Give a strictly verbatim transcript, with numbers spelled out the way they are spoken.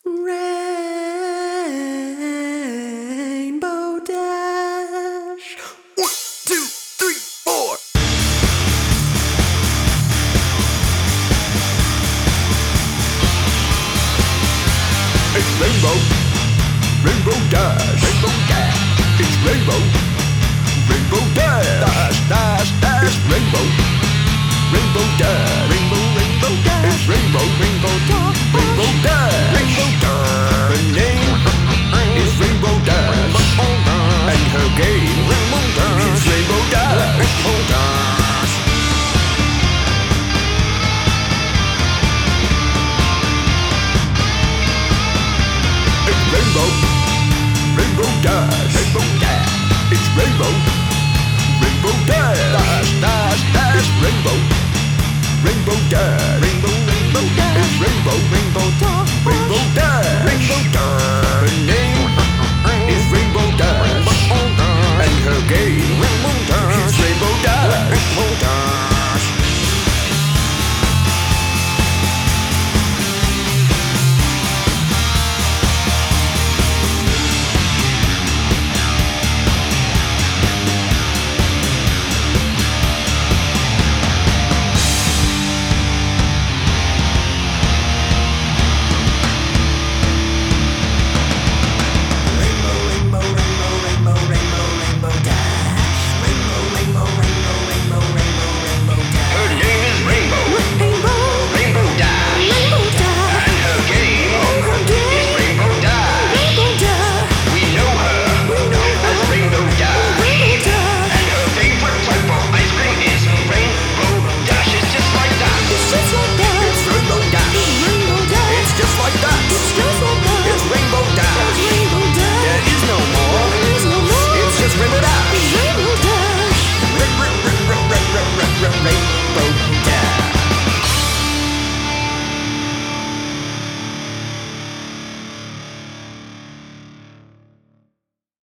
Rainbow Dash. One, two, three, four. It's Rainbow, Rainbow Dash, Rainbow Dash. It's Rainbow, Rainbow Dash, Dash, Dash, Dash. It's Rainbow, Rainbow Dash, Rainbow, Rainbow Dash. It's Rainbow, Rainbow Dash.